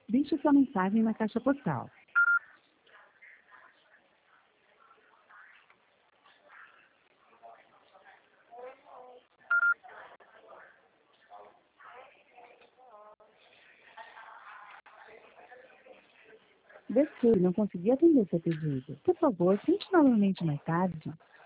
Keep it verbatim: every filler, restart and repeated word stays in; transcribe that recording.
Deixe sua mensagem na caixa postal. Desculpe, não consegui atender seu pedido. Por favor, tente novamente mais tarde.